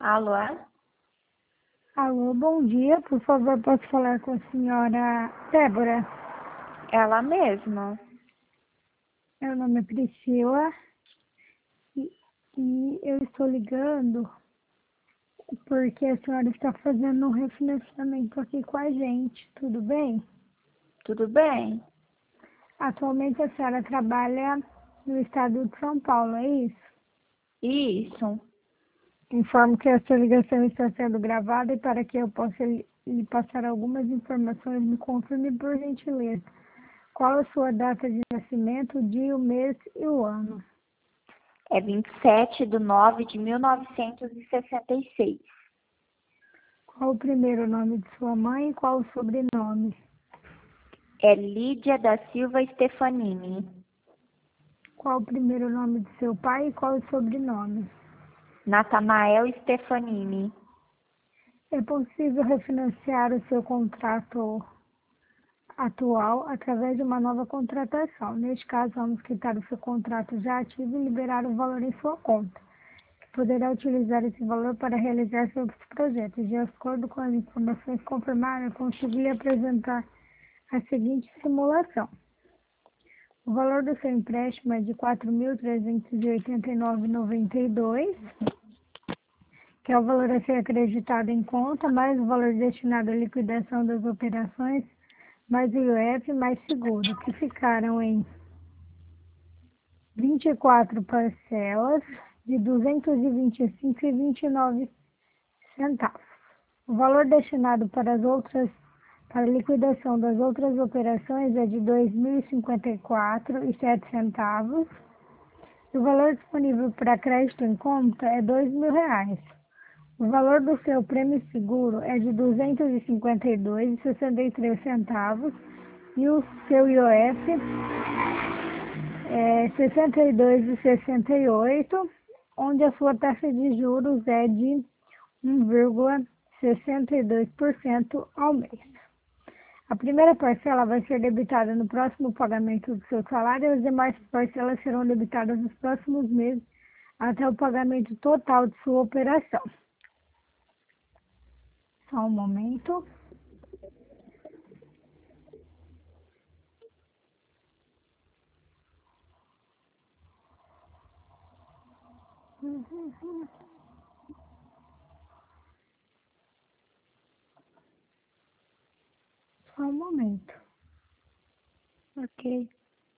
Alô? Alô, bom dia. Por favor, posso falar com a senhora Débora? Ela mesma. Meu nome é Priscila e, e eu estou ligando porque a senhora está fazendo um refinanciamento aqui com a gente, tudo bem? Tudo bem? Atualmente a senhora trabalha no estado de São Paulo, é isso? Isso. Informo que a sua ligação está sendo gravada e para que eu possa lhe passar algumas informações, me confirme por gentileza. Qual a sua data de nascimento, o dia, o mês e o ano? É 27/9/1966. Qual o primeiro nome de sua mãe e qual o sobrenome? É Lídia da Silva Stefanini. Qual o primeiro nome de seu pai e qual o sobrenome? Natanael Stefanini. É possível refinanciar o seu contrato atual através de uma nova contratação. Neste caso, vamos quitar o seu contrato já ativo e liberar o valor em sua conta, que poderá utilizar esse valor para realizar seus projetos. De acordo com as informações confirmadas, consegui apresentar a seguinte simulação. O valor do seu empréstimo é de R$ 4.389,92, que é o valor a ser acreditado em conta, mais o valor destinado à liquidação das operações, mais o IOF, mais seguro, que ficaram em 24 parcelas de R$ 225,29. O valor destinado para a liquidação das outras operações é de R$ 2.054,07. O valor disponível para crédito em conta é R$ 2.000. O valor do seu prêmio seguro é de R$ 252,63 e o seu IOF é R$ 62,68, onde a sua taxa de juros é de 1,62% ao mês. A primeira parcela vai ser debitada no próximo pagamento do seu salário e as demais parcelas serão debitadas nos próximos meses até o pagamento total de sua operação. Só um momento. Só um momento. Ok.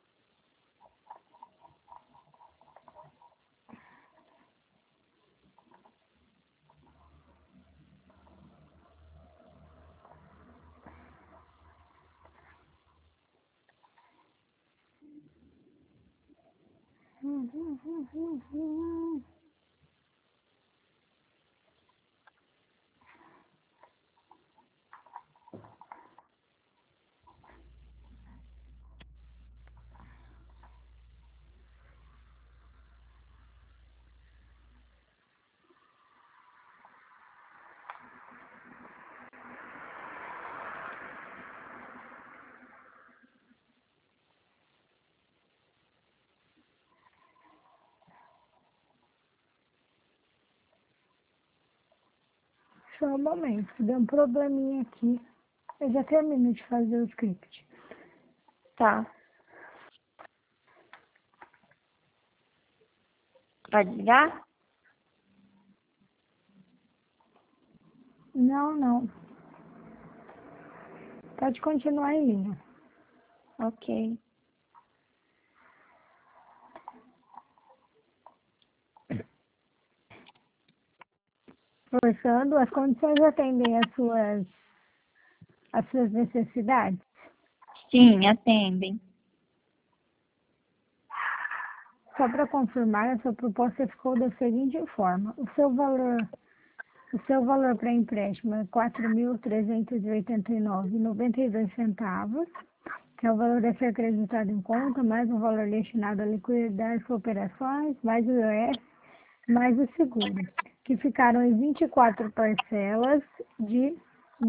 Só um momento. Deu um probleminha aqui. Eu já termino de fazer o script. Tá. Pode ligar? Não. Pode continuar em linha. Ok. Forçando, as condições atendem às suas necessidades. Sim, atendem. Só para confirmar, a sua proposta ficou da seguinte forma. O seu valor para empréstimo é R$ 4.389,92, que é o valor a ser acreditado em conta, mais o valor destinado a liquidar as operações, mais o IOF, mais o seguro, que ficaram em 24 parcelas de R$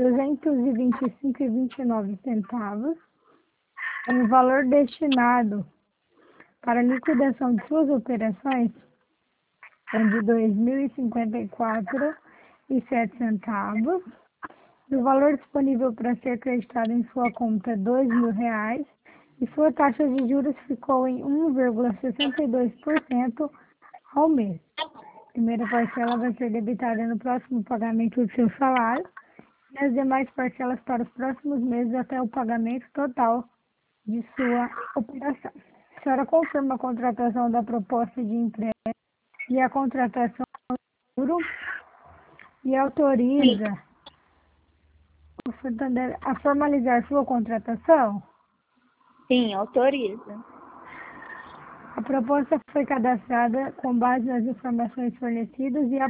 225,29. O valor destinado para a liquidação de suas operações é de R$ 2.054 e sete centavos. O valor disponível para ser acreditado em sua conta é R$ 2.000 e sua taxa de juros ficou em 1,62% ao mês. A primeira parcela vai ser debitada no próximo pagamento do seu salário e as demais parcelas para os próximos meses até o pagamento total de sua operação. A senhora confirma a contratação da proposta de empréstimo e a contratação do seguro e autoriza o Santander a formalizar sua contratação? Sim, autoriza. A proposta foi cadastrada com base nas informações fornecidas e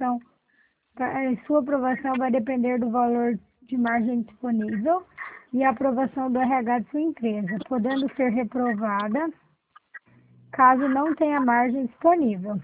sua aprovação vai depender do valor de margem disponível e a aprovação do RH de sua empresa, podendo ser reprovada caso não tenha margem disponível.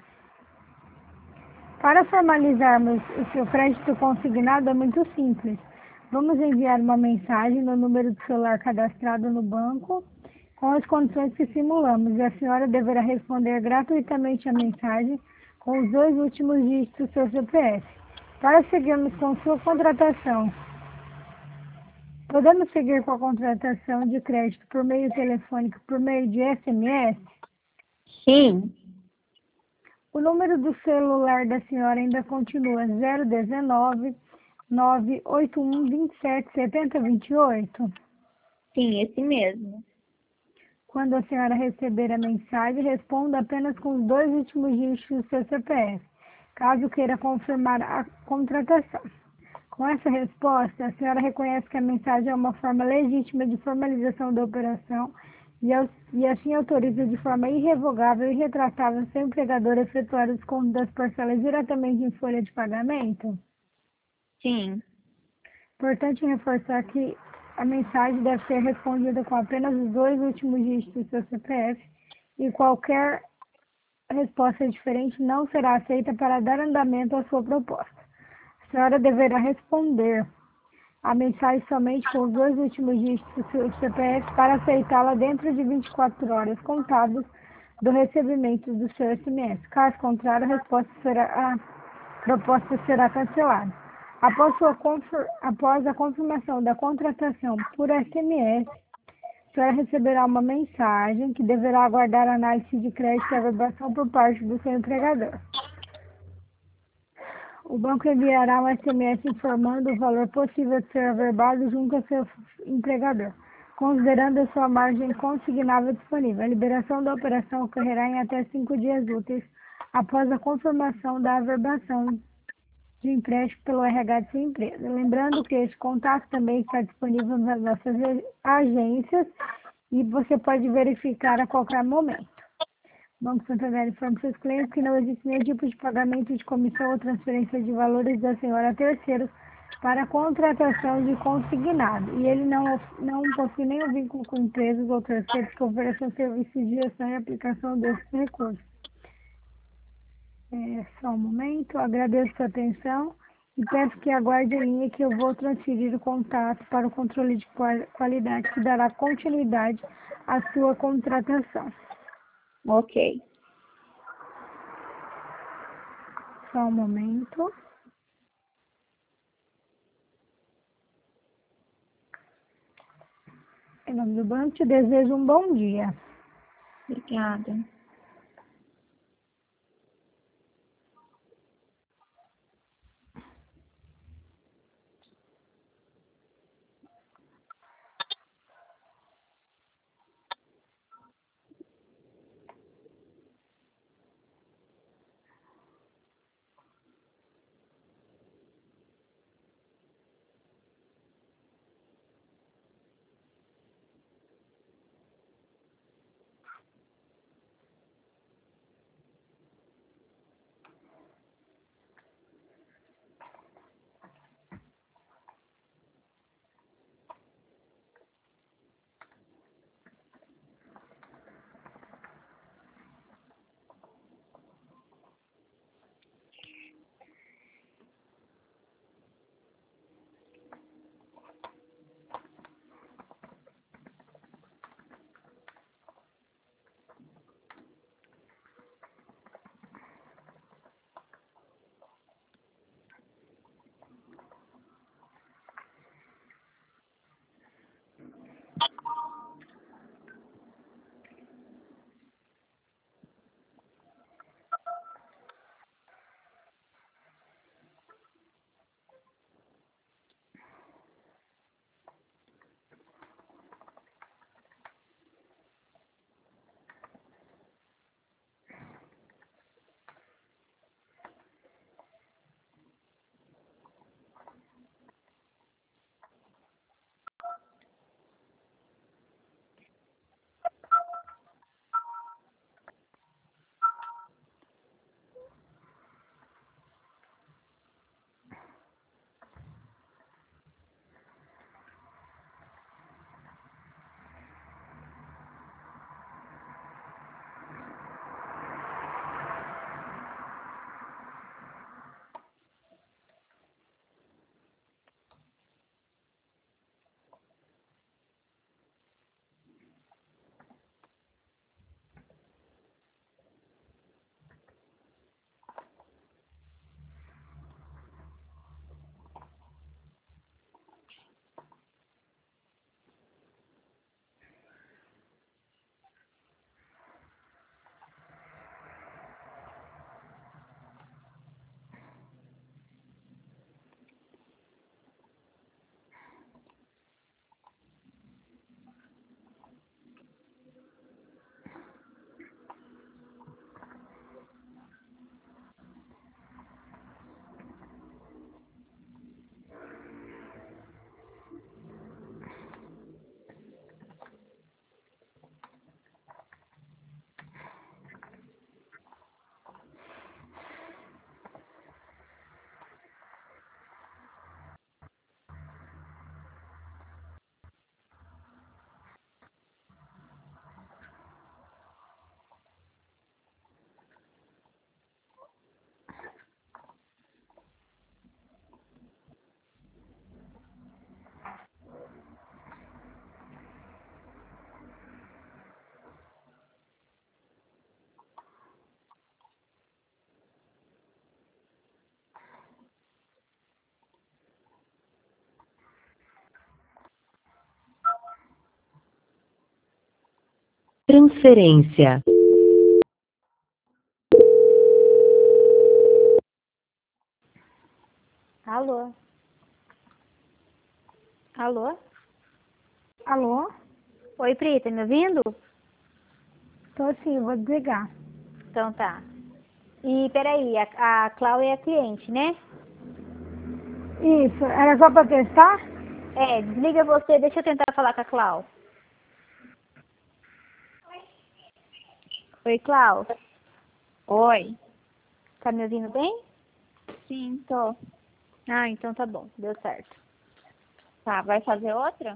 Para formalizarmos o seu crédito consignado é muito simples. Vamos enviar uma mensagem no número de celular cadastrado no banco com as condições que simulamos e a senhora deverá responder gratuitamente a mensagem com os 2 últimos dígitos do seu CPF. Para seguirmos com sua contratação, podemos seguir com a contratação de crédito por meio telefônico, por meio de SMS? Sim. O número do celular da senhora ainda continua 019 981 27 70 28? Sim, esse mesmo. Quando a senhora receber a mensagem, responda apenas com os 2 últimos dígitos do seu CPF, caso queira confirmar a contratação. Com essa resposta, a senhora reconhece que a mensagem é uma forma legítima de formalização da operação e assim autoriza de forma irrevogável e irretratável seu empregador a efetuar o desconto das parcelas diretamente em folha de pagamento? Sim. Importante reforçar que a mensagem deve ser respondida com apenas os 2 últimos dígitos do seu CPF e qualquer resposta diferente não será aceita para dar andamento à sua proposta. A senhora deverá responder a mensagem somente com os 2 últimos dígitos do seu CPF para aceitá-la dentro de 24 horas contadas do recebimento do seu SMS. Caso contrário, a proposta será cancelada. Após a confirmação da contratação por SMS, a senhora receberá uma mensagem que deverá aguardar a análise de crédito e averbação por parte do seu empregador. O banco enviará um SMS informando o valor possível de ser averbado junto ao seu empregador, considerando a sua margem consignável disponível. A liberação da operação ocorrerá em até 5 dias úteis após a confirmação da averbação de empréstimo pelo RH de sua empresa. Lembrando que esse contato também está disponível nas nossas agências e você pode verificar a qualquer momento. O Banco Santander informa seus clientes que não existe nenhum tipo de pagamento de comissão ou transferência de valores da senhora a terceiros para contratação de consignado e ele não possui nenhum vínculo com empresas ou terceiros que ofereçam serviços de gestão e aplicação desses recursos. Só um momento, agradeço sua atenção e peço que aguarde em linha que eu vou transferir o contato para o controle de qualidade que dará continuidade à sua contratação. Ok. Só um momento. Em nome do banco, te desejo um bom dia. Obrigada. Transferência. Alô? Alô? Alô? Oi, Pri, tá me ouvindo? Tô sim, vou desligar. Então tá. E peraí, a Cláudia é a cliente, né? Isso, era só para testar? É, desliga você, deixa eu tentar falar com a Cláudia. Oi, Cláudia, Oi. tá me ouvindo bem? Sim, tô. Ah, então tá bom, deu certo. Tá, vai fazer outra?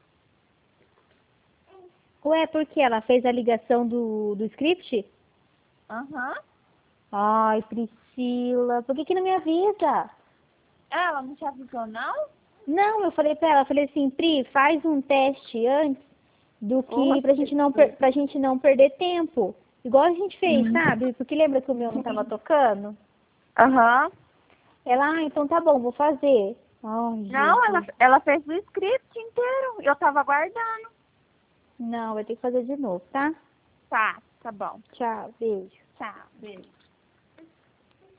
Ué, por que ela fez a ligação do script? Aham. Ai, Priscila, por que não me avisa? Ela não te avisou, não? Não, eu falei pra ela, falei assim, Pri, faz um teste antes do que Poxa. pra gente não perder tempo. Igual a gente fez, sabe? Porque lembra que o meu não tava tocando? Aham. Ela, então tá bom, vou fazer. Ai, Não, Jesus. ela fez o script inteiro. Eu tava aguardando. Não, vai ter que fazer de novo, tá? Tá, tá bom. Tchau, beijo. Tchau, beijo.